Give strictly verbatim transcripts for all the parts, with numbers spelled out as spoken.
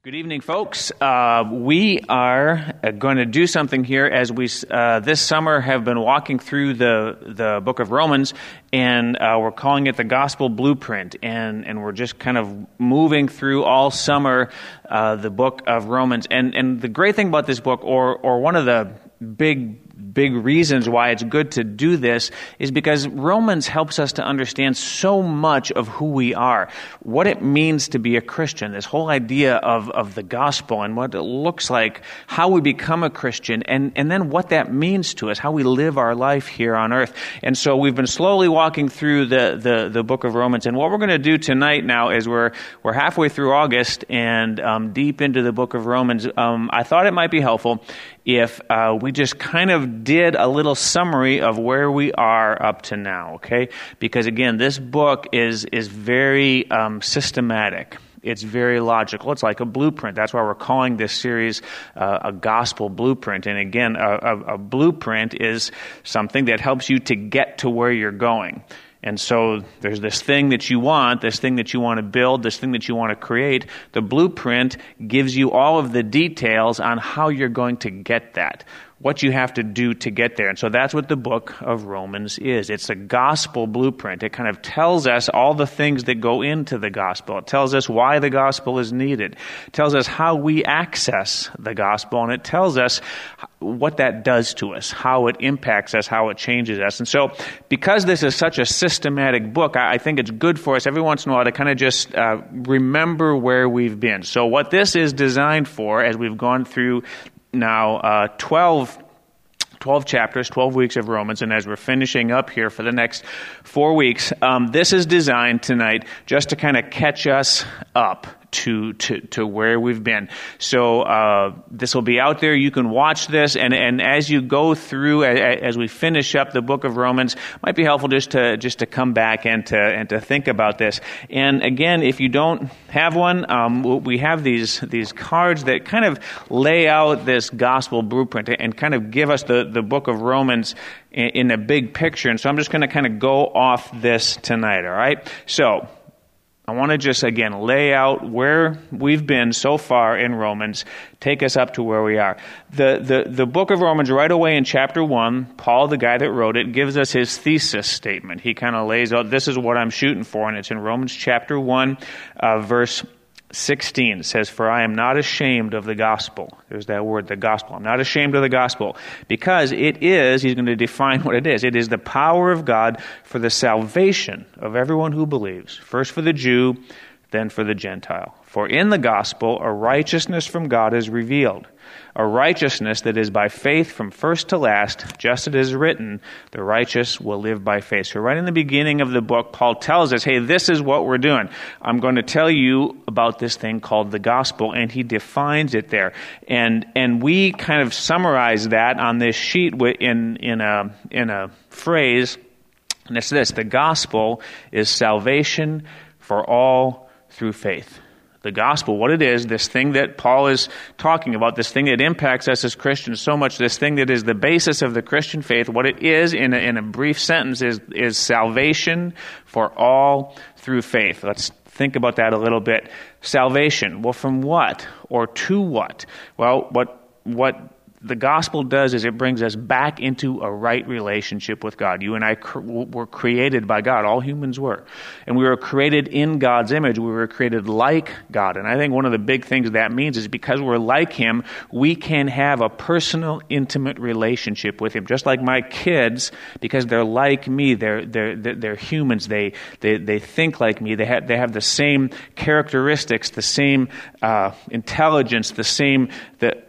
Good evening, folks. Uh, we are going to do something here as we uh, this summer have been walking through the the book of Romans, and uh, we're calling it the Gospel Blueprint, and and we're just kind of moving through all summer uh, the book of Romans. And and the great thing about this book, or or one of the big big reasons why it's good to do this, is because Romans helps us to understand so much of who we are, what it means to be a Christian, this whole idea of, of the gospel and what it looks like, how we become a Christian, and, and then what that means to us, how we live our life here on earth. And so we've been slowly walking through the, the, the book of Romans, and what we're going to do tonight now is we're we're halfway through August and um, deep into the book of Romans. Um, I thought it might be helpful if uh, we just kind of did a little summary of where we are up to now, okay? Because again, this book is is very um, systematic. It's very logical. It's like a blueprint. That's why we're calling this series uh, a gospel blueprint. And again, a, a, a blueprint is something that helps you to get to where you're going. And so there's this thing that you want, this thing that you want to build, this thing that you want to create. The blueprint gives you all of the details on how you're going to get that, what you have to do to get there. And so that's what the book of Romans is. It's a gospel blueprint. It kind of tells us all the things that go into the gospel. It tells us why the gospel is needed. It tells us how we access the gospel, and it tells us what that does to us, how it impacts us, how it changes us. And so because this is such a systematic book, I think it's good for us every once in a while to kind of just uh, remember where we've been. So what this is designed for, as we've gone through now uh, twelve, twelve chapters, twelve weeks of Romans, and as we're finishing up here for the next four weeks, um, this is designed tonight just to kind of catch us up to to to where we've been. So uh, this will be out there. You can watch this, and and as you go through, as we finish up the book of Romans, it might be helpful just to just to come back and to and to think about this. And again, if you don't have one, um, we have these these cards that kind of lay out this gospel blueprint and kind of give us the the book of Romans in, in a big picture. And so I'm just going to kind of go off this tonight. All right, so I want to just, again, lay out where we've been so far in Romans, take us up to where we are. The, the, the book of Romans, right away in chapter one, Paul, the guy that wrote it, gives us his thesis statement. He kind of lays out, this is what I'm shooting for, and it's in Romans chapter one, uh, verse sixteen. It says, "For I am not ashamed of the gospel." There's that word, the gospel. I'm not ashamed of the gospel, because it is, he's going to define what it is. It is the power of God for the salvation of everyone who believes, first for the Jew, then for the Gentile. For in the gospel, a righteousness from God is revealed, a righteousness that is by faith from first to last, just as it is written, the righteous will live by faith. So right in the beginning of the book, Paul tells us, hey, this is what we're doing. I'm going to tell you about this thing called the gospel, and he defines it there. And and we kind of summarize that on this sheet in in a in a phrase, and it's this: the gospel is salvation for all through faith. The gospel, what it is, this thing that Paul is talking about, this thing that impacts us as Christians so much, this thing that is the basis of the Christian faith, what it is in a, in a brief sentence is, is salvation for all through faith. Let's think about that a little bit. Salvation, well, from what or to what? Well, what what the gospel does is it brings us back into a right relationship with God. You and I cr- were created by God. All humans were. And we were created in God's image. We were created like God. And I think one of the big things that means is because we're like Him, we can have a personal, intimate relationship with Him. Just like my kids, because they're like me, they're they're they're humans. They they they think like me. They have they have the same characteristics, the same uh, intelligence, the same that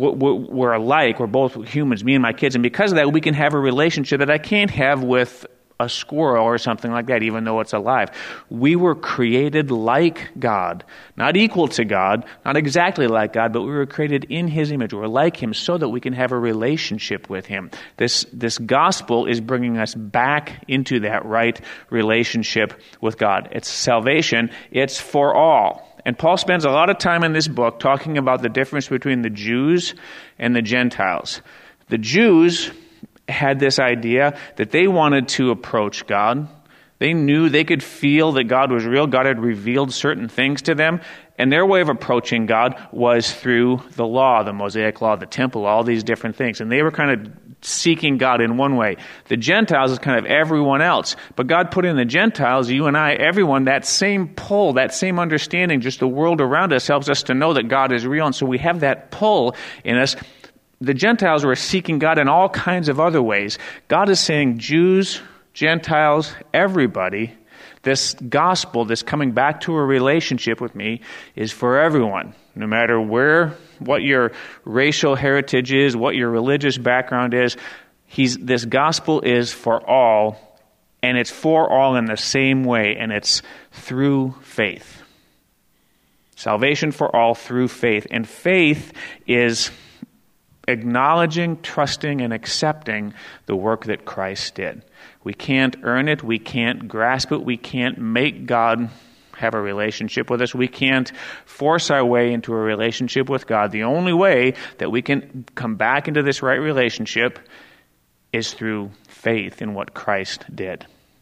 we're alike. We're both humans, me and my kids, and because of that, we can have a relationship that I can't have with a squirrel or something like that, even though it's alive. We were created like God, not equal to God, not exactly like God, but we were created in His image. We're like Him so that we can have a relationship with Him. This this gospel is bringing us back into that right relationship with God. It's salvation. It's for all. And Paul spends a lot of time in this book talking about the difference between the Jews and the Gentiles. The Jews had this idea that they wanted to approach God. They knew, they could feel that God was real. God had revealed certain things to them. And their way of approaching God was through the law, the Mosaic law, the temple, all these different things. And they were kind of seeking God in one way. The Gentiles is kind of everyone else. But God put in the Gentiles, you and I, everyone, that same pull, that same understanding. Just the world around us helps us to know that God is real. And so we have that pull in us. The Gentiles were seeking God in all kinds of other ways. God is saying, Jews, Gentiles, everybody, this gospel, this coming back to a relationship with me, is for everyone. No matter where, what your racial heritage is, what your religious background is, he's, this gospel is for all, and it's for all in the same way, and it's through faith. Salvation for all through faith. And faith is acknowledging, trusting, and accepting the work that Christ did. We can't earn it. We can't grasp it. We can't make God have a relationship with us. We can't force our way into a relationship with God. The only way that we can come back into this right relationship is through faith in what Christ did.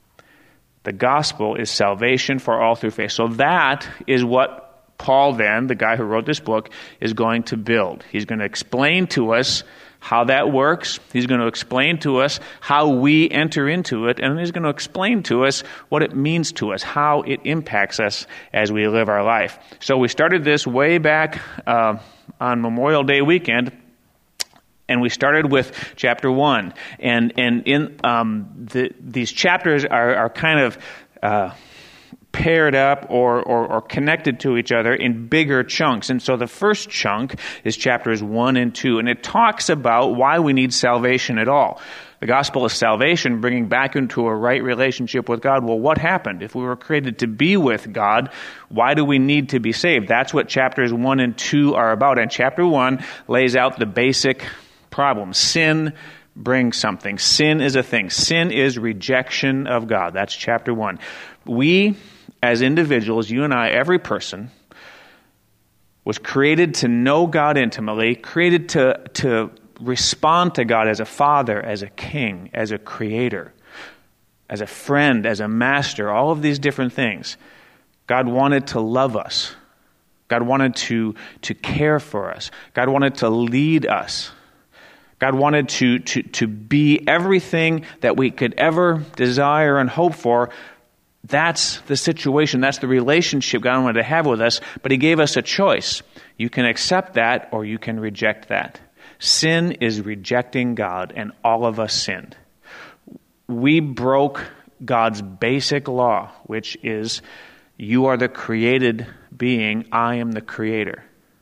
The gospel is salvation for all through faith. So that is what Paul then, the guy who wrote this book, is going to build. He's going to explain to us how that works. He's going to explain to us how we enter into it, and he's going to explain to us what it means to us, how it impacts us as we live our life. So we started this way back uh, on Memorial Day weekend, and we started with chapter one. And and in um, the, these chapters are, are kind of Uh, paired up or, or, or connected to each other in bigger chunks. And so the first chunk is chapters one and two, and it talks about why we need salvation at all. The gospel is salvation, bringing back into a right relationship with God. Well, what happened? If we were created to be with God, why do we need to be saved? That's what chapters one and two are about. And chapter one lays out the basic problem. Sin brings something. Sin is a thing. Sin is rejection of God. That's chapter one. We, as individuals, you and I, every person, was created to know God intimately, created to, to respond to God as a father, as a king, as a creator, as a friend, as a master, all of these different things. God wanted to love us. God wanted to, to care for us. God wanted to lead us. God wanted to, to, to be everything that we could ever desire and hope for. That's the situation. That's the relationship God wanted to have with us. But he gave us a choice. You can accept that or you can reject that. Sin is rejecting God, and all of us sinned. We broke God's basic law, which is, you are the created being, I am the creator.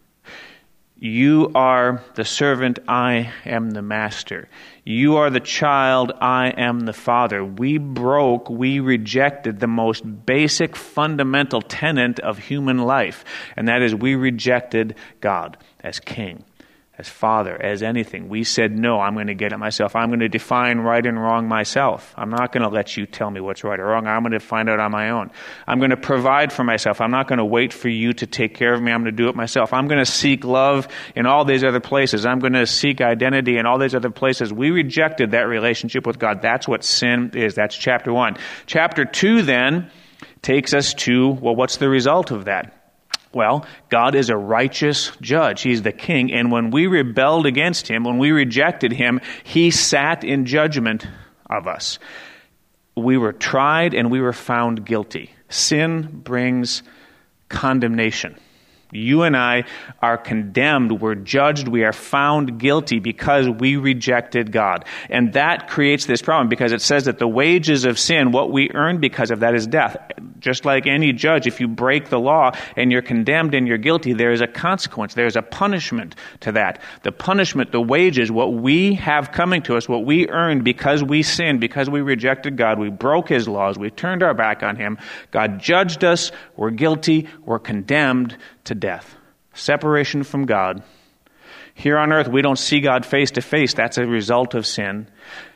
You are the servant, I am the master. You are the child, I am the father. We broke, we rejected the most basic fundamental tenet of human life, and that is we rejected God as king, as father, as anything. We said, no, I'm going to get it myself. I'm going to define right and wrong myself. I'm not going to let you tell me what's right or wrong. I'm going to find out on my own. I'm going to provide for myself. I'm not going to wait for you to take care of me. I'm going to do it myself. I'm going to seek love in all these other places. I'm going to seek identity in all these other places. We rejected that relationship with God. That's what sin is. That's chapter one. Chapter two then takes us to, well, what's the result of that? Well, God is a righteous judge. He's the king. And when we rebelled against him, when we rejected him, he sat in judgment of us. We were tried and we were found guilty. Sin brings condemnation. You and I are condemned, we're judged, we are found guilty because we rejected God. And that creates this problem because it says that the wages of sin, what we earn because of that, is death. Just like any judge, if you break the law and you're condemned and you're guilty, there is a consequence, there's a punishment to that. The punishment, the wages, what we have coming to us, what we earned because we sinned, because we rejected God, we broke his laws, we turned our back on him, God judged us, we're guilty, we're condemned to death. Separation from God. Here on earth, we don't see God face to face. That's a result of sin.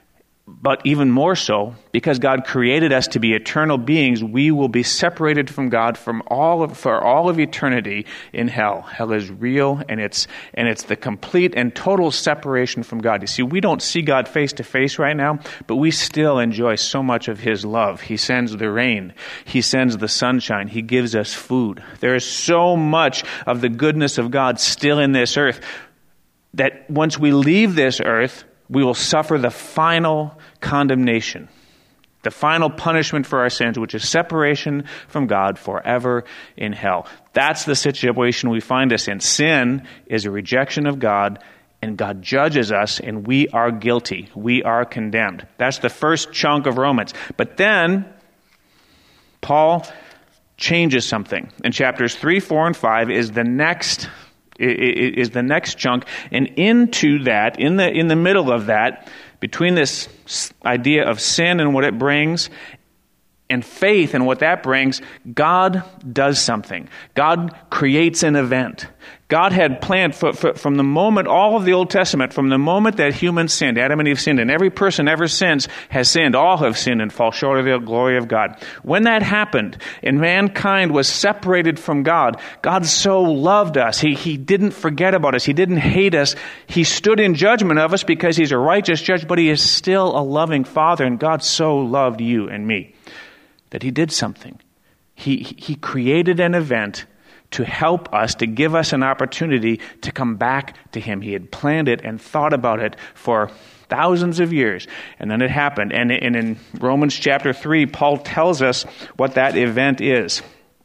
But even more so, because God created us to be eternal beings, we will be separated from God from all of, for all of eternity in hell. Hell is real, and it's and it's the complete and total separation from God. You see, we don't see God face to face right now, but we still enjoy so much of His love. He sends the rain. He sends the sunshine. He gives us food. There is so much of the goodness of God still in this earth that once we leave this earth, we will suffer the final condemnation, the final punishment for our sins, which is separation from God forever in hell. That's the situation we find us in. Sin is a rejection of God, and God judges us, and we are guilty. We are condemned. That's the first chunk of Romans. But then, Paul changes something. In chapters three, four, and five is the next is the next chunk, and into that, in the in the middle of that, between this idea of sin and what it brings, and faith and what that brings, God does something. God creates an event. God had planned for, for, from the moment, all of the Old Testament, from the moment that humans sinned, Adam and Eve sinned, and every person ever since has sinned, all have sinned and fall short of the glory of God. When that happened, and mankind was separated from God, God so loved us. He, he didn't forget about us. He didn't hate us. He stood in judgment of us because He's a righteous judge, but He is still a loving Father, and God so loved you and me that He did something. He, he created an event to help us, to give us an opportunity to come back to Him. He had planned it and thought about it for thousands of years, and then it happened. And, and in Romans chapter three, Paul tells us what that event is.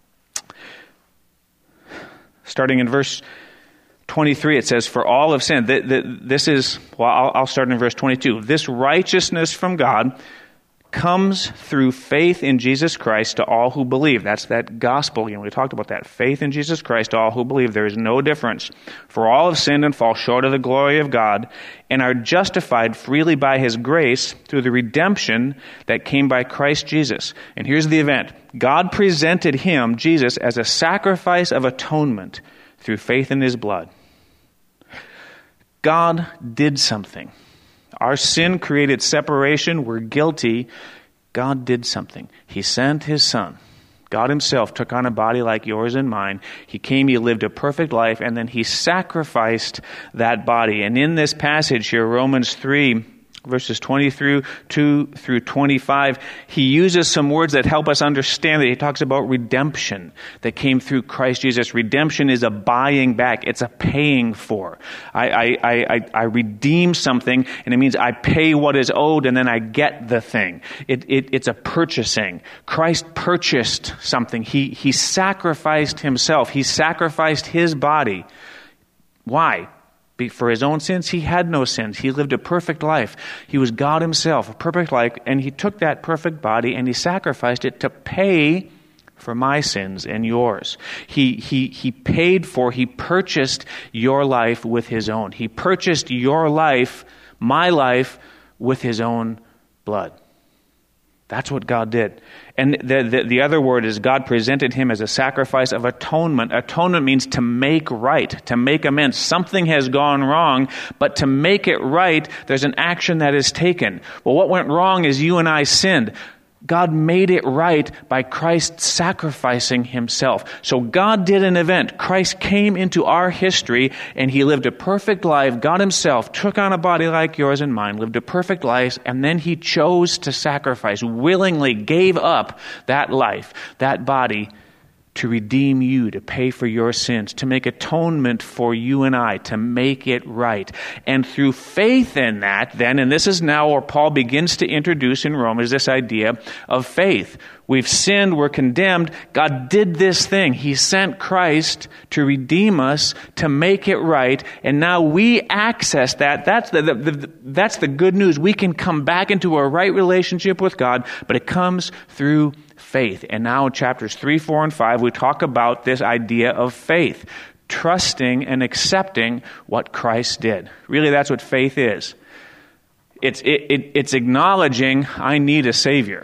Starting in verse twenty-three, it says, "For all have sinned." This is, well, I'll, I'll start in verse twenty-two. "This righteousness from God comes through faith in Jesus Christ to all who believe." That's that gospel. You know, we talked about that. Faith in Jesus Christ to all who believe. There is no difference. "For all have sinned and fall short of the glory of God, and are justified freely by His grace through the redemption that came by Christ Jesus." And here's the event. God presented Him, Jesus, as a sacrifice of atonement through faith in His blood. God did something. Our sin created separation. We're guilty. God did something. He sent His Son. God Himself took on a body like yours and mine. He came, He lived a perfect life, and then He sacrificed that body. And in this passage here, Romans three, verses twenty through two through twenty-five, he uses some words that help us understand that. He talks about redemption that came through Christ Jesus. Redemption is a buying back. It's a paying for. I, I, I, I redeem something, and it means I pay what is owed, and then I get the thing. It, it, it's a purchasing. Christ purchased something. He, he sacrificed Himself. He sacrificed His body. Why? For His own sins. He had no sins. He lived a perfect life. He was God Himself, a perfect life, and He took that perfect body and He sacrificed it to pay for my sins and yours. He, he, he paid for, He purchased your life with His own. He purchased your life, my life, with His own blood. That's what God did. And the, the, the other word is God presented Him as a sacrifice of atonement. Atonement means to make right, to make amends. Something has gone wrong, but to make it right, there's an action that is taken. Well, what went wrong is you and I sinned. God made it right by Christ sacrificing Himself. So God did an event. Christ came into our history, and He lived a perfect life. God Himself took on a body like yours and mine, lived a perfect life, and then He chose to sacrifice, willingly gave up that life, that body, to redeem you, to pay for your sins, to make atonement for you and I, to make it right. And through faith in that, then, and this is now where Paul begins to introduce in Romans this idea of faith. We've sinned, we're condemned. God did this thing. He sent Christ to redeem us, to make it right, and now we access that. That's the, the, the, that's the good news. We can come back into a right relationship with God, but it comes through faith. And now in chapters three, four, and five, we talk about this idea of faith, trusting and accepting what Christ did. Really, that's what faith is. It's it, it, it's acknowledging I need a Savior.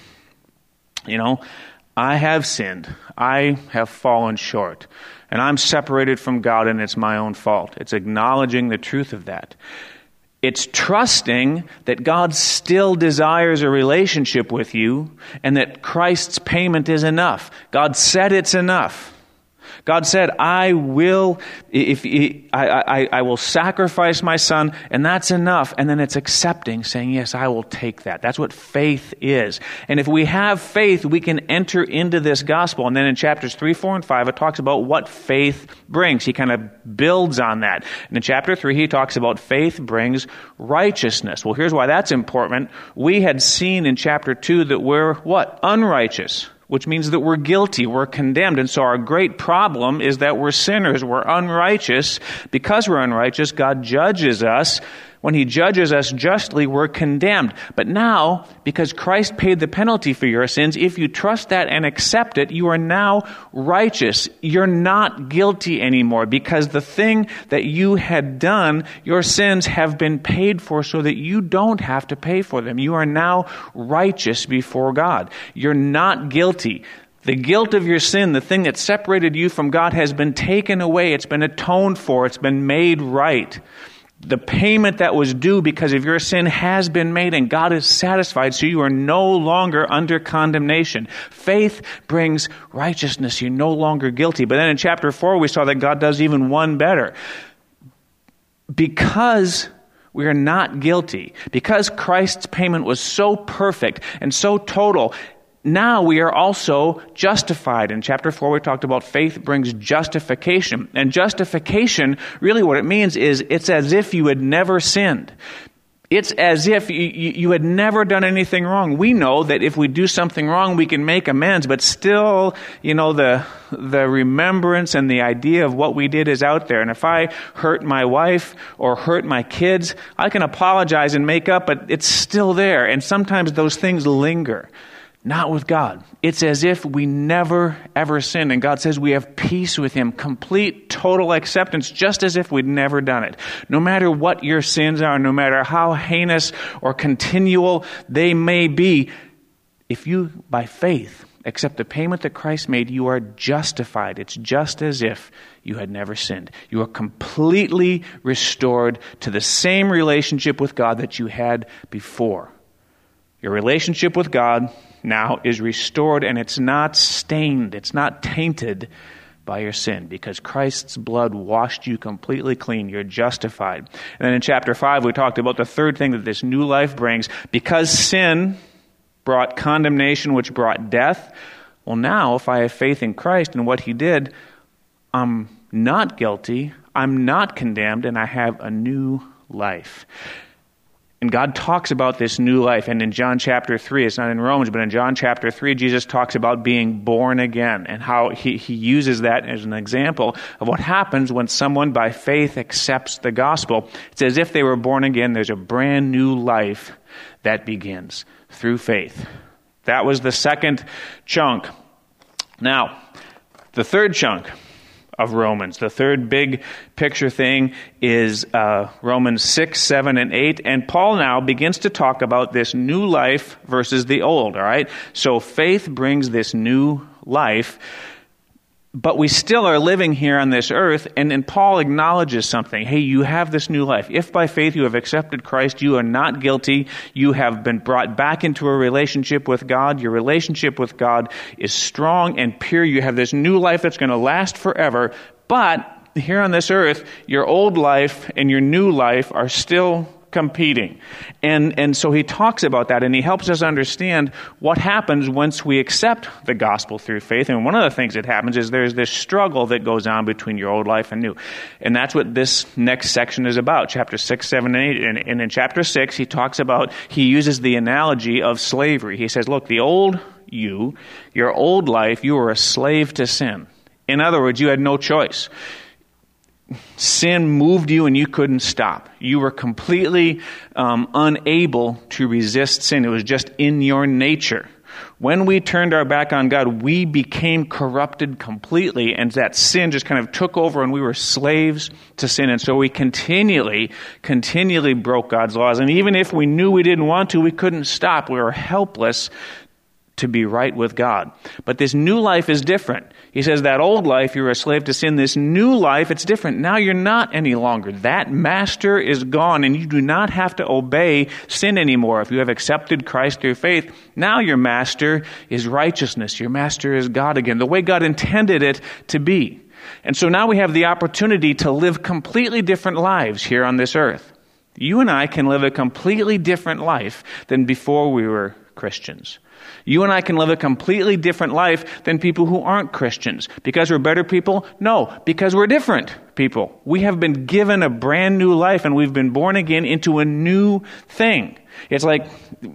You know, I have sinned. I have fallen short. And I'm separated from God, and it's my own fault. It's acknowledging the truth of that. It's trusting that God still desires a relationship with you and that Christ's payment is enough. God said it's enough. God said, I will, if I, I, I will sacrifice my son, and that's enough. And then it's accepting, saying, yes, I will take that. That's what faith is. And if we have faith, we can enter into this gospel. And then in chapters three, four, and five, it talks about what faith brings. He kind of builds on that. And in chapter three, he talks about faith brings righteousness. Well, here's why that's important. We had seen in chapter two that we're what? Unrighteous. Which means that we're guilty, we're condemned. And so our great problem is that we're sinners, we're unrighteous. Because we're unrighteous, God judges us. When he judges us justly, we're condemned. But now, because Christ paid the penalty for your sins, if you trust that and accept it, you are now righteous. You're not guilty anymore, because the thing that you had done, your sins have been paid for so that you don't have to pay for them. You are now righteous before God. You're not guilty. The guilt of your sin, the thing that separated you from God, has been taken away. It's been atoned for. It's been made right. The payment that was due because of your sin has been made, and God is satisfied, so you are no longer under condemnation. Faith brings righteousness. You're no longer guilty. But then in chapter four, we saw that God does even one better. Because we are not guilty, because Christ's payment was so perfect and so total, now we are also justified. In chapter four, we talked about faith brings justification. And justification, really what it means is it's as if you had never sinned. It's as if you, you had never done anything wrong. We know that if we do something wrong, we can make amends, but still, you know, the the remembrance and the idea of what we did is out there. And if I hurt my wife or hurt my kids, I can apologize and make up, but it's still there. And sometimes those things linger. Not with God. It's as if we never, ever sinned. And God says we have peace with him, complete, total acceptance, just as if we'd never done it. No matter what your sins are, no matter how heinous or continual they may be, if you, by faith, accept the payment that Christ made, you are justified. It's just as if you had never sinned. You are completely restored to the same relationship with God that you had before. Your relationship with God now is restored, and it's not stained, it's not tainted by your sin, because Christ's blood washed you completely clean. You're justified. And then in chapter five, we talked about the third thing that this new life brings. Because sin brought condemnation, which brought death, well, now, if I have faith in Christ and what he did, I'm not guilty, I'm not condemned, and I have a new life. And God talks about this new life. And in John chapter three, it's not in Romans, but in John chapter three, Jesus talks about being born again and how he, he uses that as an example of what happens when someone by faith accepts the gospel. It's as if they were born again. There's a brand new life that begins through faith. That was the second chunk. Now, the third chunk of Romans. The third big picture thing is uh, Romans six, seven, and eight. And Paul now begins to talk about this new life versus the old, all right? So faith brings this new life, but we still are living here on this earth, and, and Paul acknowledges something. Hey, you have this new life. If by faith you have accepted Christ, you are not guilty. You have been brought back into a relationship with God. Your relationship with God is strong and pure. You have this new life that's going to last forever. But here on this earth, your old life and your new life are still competing. And and so he talks about that, and he helps us understand what happens once we accept the gospel through faith. And one of the things that happens is there's this struggle that goes on between your old life and new. And that's what this next section is about, chapter six, seven, and eight. And, and in chapter six, he talks about, he uses the analogy of slavery. He says, look, the old you, your old life, you were a slave to sin. In other words, you had no choice. Sin moved you and you couldn't stop. You were completely um, unable to resist sin. It was just in your nature. When we turned our back on God, we became corrupted completely, and that sin just kind of took over, and we were slaves to sin. And so we continually, continually broke God's laws. And even if we knew we didn't want to, we couldn't stop. We were helpless to be right with God. But this new life is different. He says that old life, you're a slave to sin. This new life, it's different. Now you're not any longer. That master is gone, and you do not have to obey sin anymore. If you have accepted Christ through faith, now your master is righteousness. Your master is God again, the way God intended it to be. And so now we have the opportunity to live completely different lives here on this earth. You and I can live a completely different life than before we were Christians. You and I can live a completely different life than people who aren't Christians. Because we're better people? No, because we're different people. We have been given a brand new life, and we've been born again into a new thing. It's like,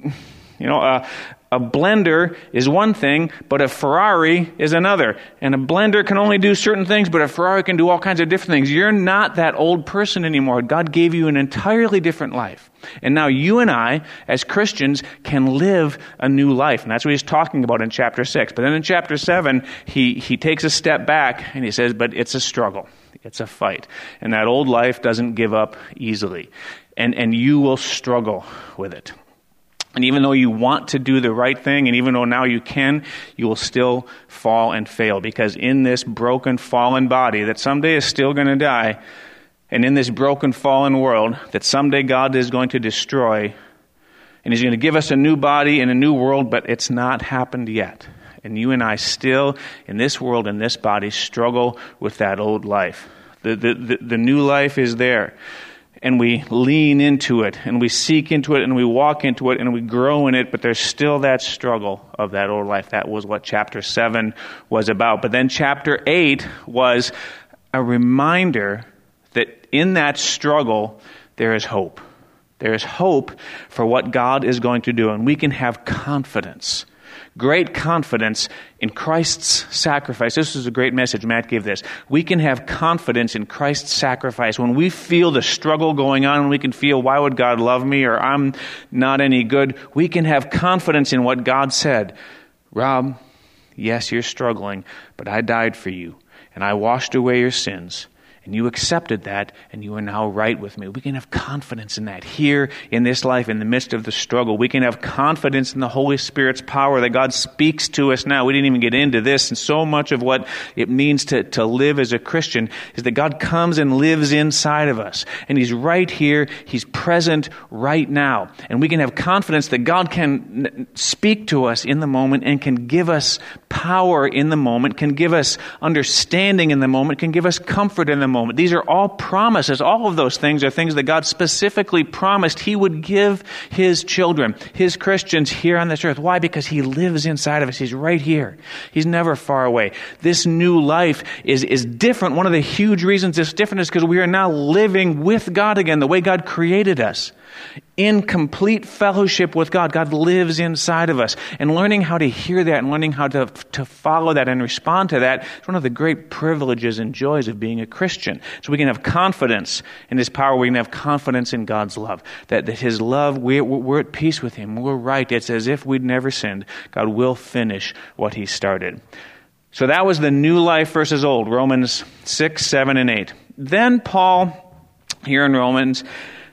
you know, uh, a blender is one thing, but a Ferrari is another. And a blender can only do certain things, but a Ferrari can do all kinds of different things. You're not that old person anymore. God gave you an entirely different life. And now you and I, as Christians, can live a new life. And that's what he's talking about in chapter six. But then in chapter seven, he, he takes a step back and he says, but it's a struggle. It's a fight. And that old life doesn't give up easily. And, and you will struggle with it. And even though you want to do the right thing, and even though now you can, you will still fall and fail. Because in this broken, fallen body that someday is still going to die, and in this broken, fallen world that someday God is going to destroy, and he's going to give us a new body and a new world, but it's not happened yet. And you and I still, in this world, in this body, struggle with that old life. The, the, the, the new life is there. And we lean into it, and we seek into it, and we walk into it, and we grow in it, but there's still that struggle of that old life. That was what chapter seven was about. But then chapter eight was a reminder that in that struggle, there is hope. There is hope for what God is going to do, and we can have confidence. Great confidence in Christ's sacrifice. This is a great message Matt gave this. We can have confidence in Christ's sacrifice. When we feel the struggle going on, and we can feel, why would God love me, or I'm not any good, we can have confidence in what God said. Rob, yes, you're struggling, but I died for you, and I washed away your sins. And you accepted that, and you are now right with me. We can have confidence in that here in this life, in the midst of the struggle. We can have confidence in the Holy Spirit's power that God speaks to us now. We didn't even get into this, and so much of what it means to, to live as a Christian is that God comes and lives inside of us. And he's right here. He's present right now. And we can have confidence that God can speak to us in the moment and can give us power in the moment, can give us understanding in the moment, can give us comfort in the moment. These are all promises. All of those things are things that God specifically promised he would give his children, his Christians here on this earth. Why? Because he lives inside of us. He's right here. He's never far away. This new life is, is different. One of the huge reasons it's different is because we are now living with God again, the way God created us. In complete fellowship with God. God lives inside of us. And learning how to hear that and learning how to, to follow that and respond to that is one of the great privileges and joys of being a Christian. So we can have confidence in his power. We can have confidence in God's love. That, that his love, we're, we're at peace with him. We're right. It's as if we'd never sinned. God will finish what he started. So that was the new life versus old. Romans six, seven, and eight. Then Paul, here in Romans,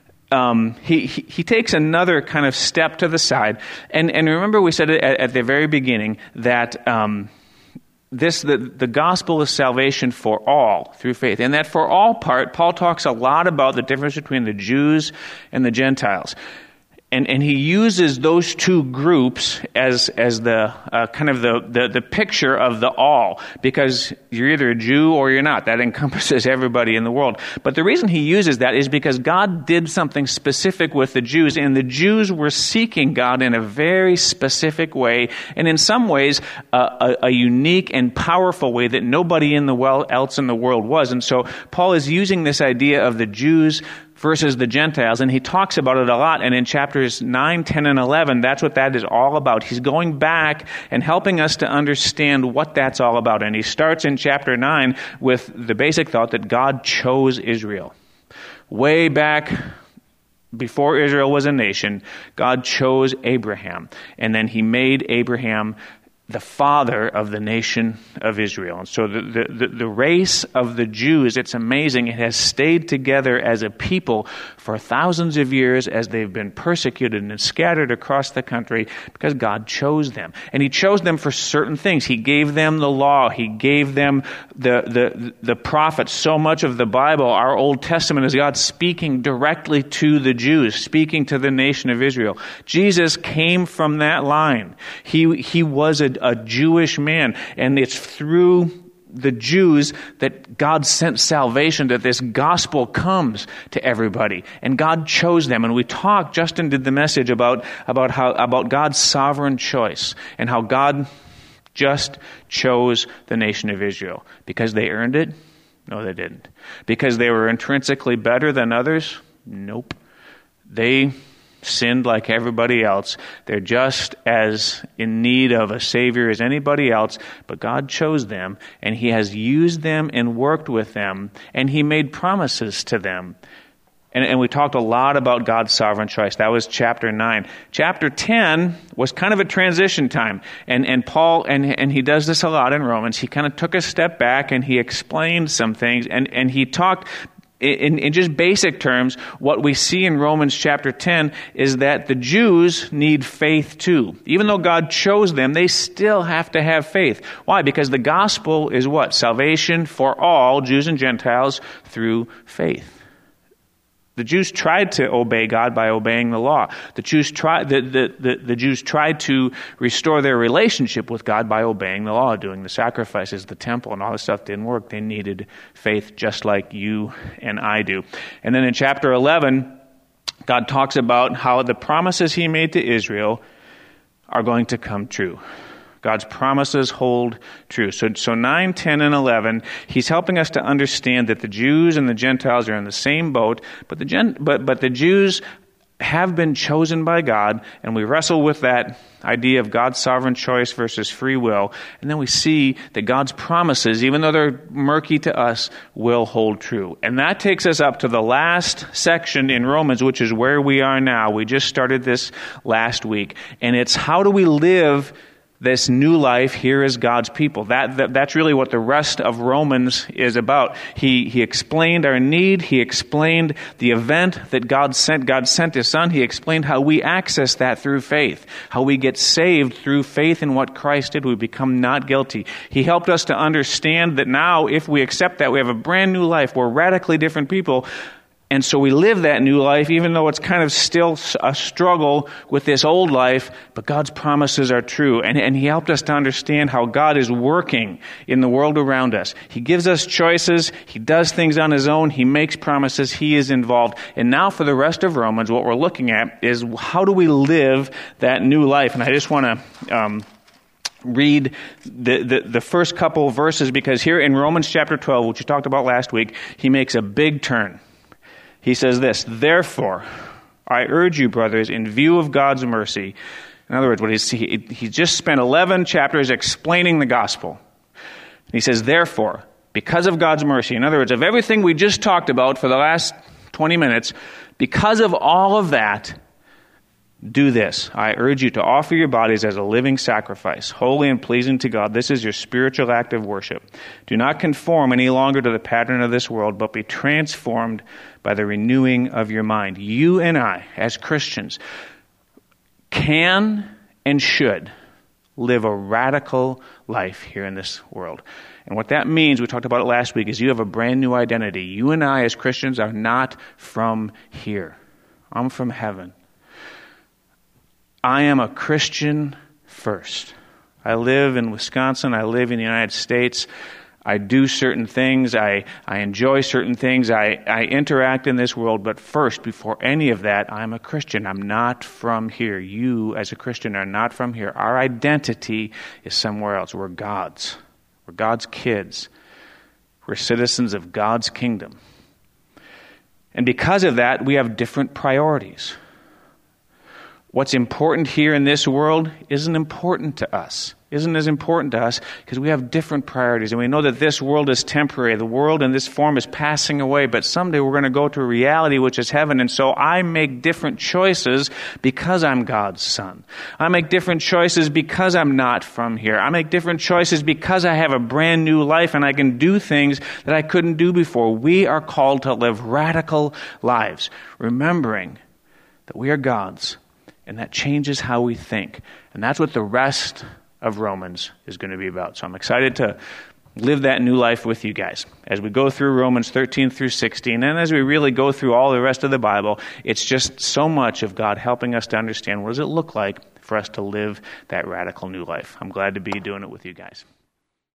Um, he, he he takes another kind of step to the side, and and remember we said at, at the very beginning that um, this the the gospel is salvation for all through faith, and that for all part, Paul talks a lot about the difference between the Jews and the Gentiles. And and he uses those two groups as as the uh, kind of the, the the picture of the all, because you're either a Jew or you're not. That encompasses everybody in the world. But the reason he uses that is because God did something specific with the Jews, and the Jews were seeking God in a very specific way, and in some ways uh, a, a unique and powerful way that nobody in the well else in the world was. And so Paul is using this idea of the Jews versus the Gentiles, and he talks about it a lot. And in chapters nine, ten, and eleven, that's what that is all about. He's going back and helping us to understand what that's all about. And he starts in chapter nine with the basic thought that God chose Israel. Way back before Israel was a nation, God chose Abraham. And then he made Abraham the father of the nation of Israel. And so the, the, the, the race of the Jews, it's amazing, it has stayed together as a people for thousands of years as they've been persecuted and scattered across the country because God chose them. And he chose them for certain things. He gave them the law. He gave them the, the, the prophets. So much of the Bible, our Old Testament, is God speaking directly to the Jews, speaking to the nation of Israel. Jesus came from that line. He, he was a a Jewish man, and it's through the Jews that God sent salvation, that this gospel comes to everybody, and God chose them. And we talked, Justin did the message about about how about God's sovereign choice and how God just chose the nation of Israel because they earned it. No, they didn't. Because they were intrinsically better than others. Nope. They sinned like everybody else. They're just as in need of a Savior as anybody else, but God chose them, and He has used them and worked with them, and He made promises to them. And, and we talked a lot about God's sovereign choice. That was chapter nine. Chapter ten was kind of a transition time. And, and Paul, and, and he does this a lot in Romans, he kind of took a step back and he explained some things, and, and he talked In, in just basic terms, what we see in Romans chapter ten is that the Jews need faith too. Even though God chose them, they still have to have faith. Why? Because the gospel is what? Salvation for all, Jews and Gentiles, through faith. The Jews tried to obey God by obeying the law. The Jews tried, the, the, the, the Jews tried to restore their relationship with God by obeying the law, doing the sacrifices, the temple, and all this stuff didn't work. They needed faith just like you and I do. And then in chapter eleven, God talks about how the promises He made to Israel are going to come true. God's promises hold true. So, so nine, ten, and eleven, He's helping us to understand that the Jews and the Gentiles are in the same boat, but the Gen, but but the Jews have been chosen by God, and we wrestle with that idea of God's sovereign choice versus free will, and then we see that God's promises, even though they're murky to us, will hold true. And that takes us up to the last section in Romans, which is where we are now. We just started this last week, and it's how do we live this new life here as God's people. That, that that's really what the rest of Romans is about. He he explained our need. He explained the event that God sent. God sent His Son. He explained how we access that through faith, how we get saved through faith in what Christ did. We become not guilty. He helped us to understand that now, if we accept that, we have a brand new life. We're radically different people. And so we live that new life, even though it's kind of still a struggle with this old life, but God's promises are true. And, and He helped us to understand how God is working in the world around us. He gives us choices. He does things on His own. He makes promises. He is involved. And now for the rest of Romans, what we're looking at is how do we live that new life? And I just want to um, read the, the, the first couple of verses, because here in Romans chapter twelve, which we talked about last week, he makes a big turn. He says this, "Therefore, I urge you, brothers, in view of God's mercy." In other words, what he's, he, he just spent eleven chapters explaining the gospel. And he says, "Therefore, because of God's mercy," in other words, of everything we just talked about for the last twenty minutes, because of all of that, do this. I urge you to offer your bodies as a living sacrifice, holy and pleasing to God. This is your spiritual act of worship. Do not conform any longer to the pattern of this world, but be transformed by the renewing of your mind. You and I, as Christians, can and should live a radical life here in this world. And what that means, we talked about it last week, is you have a brand new identity. You and I, as Christians, are not from here. I'm from heaven. I am a Christian first. I live in Wisconsin. I live in the United States. I do certain things. I, I enjoy certain things. I, I interact in this world. But first, before any of that, I'm a Christian. I'm not from here. You, as a Christian, are not from here. Our identity is somewhere else. We're God's. We're God's kids. We're citizens of God's kingdom. And because of that, we have different priorities. what's important here in this world isn't important to us, isn't as important to us because we have different priorities. And we know that this world is temporary. The world in this form is passing away, but someday we're going to go to a reality which is heaven. And so I make different choices because I'm God's son. I make different choices because I'm not from here. I make different choices because I have a brand new life and I can do things that I couldn't do before. We are called to live radical lives, remembering that we are God's. And that changes how we think. And that's what the rest of Romans is going to be about. So I'm excited to live that new life with you guys. As we go through Romans thirteen through sixteen, and as we really go through all the rest of the Bible, it's just so much of God helping us to understand what does it look like for us to live that radical new life. I'm glad to be doing it with you guys.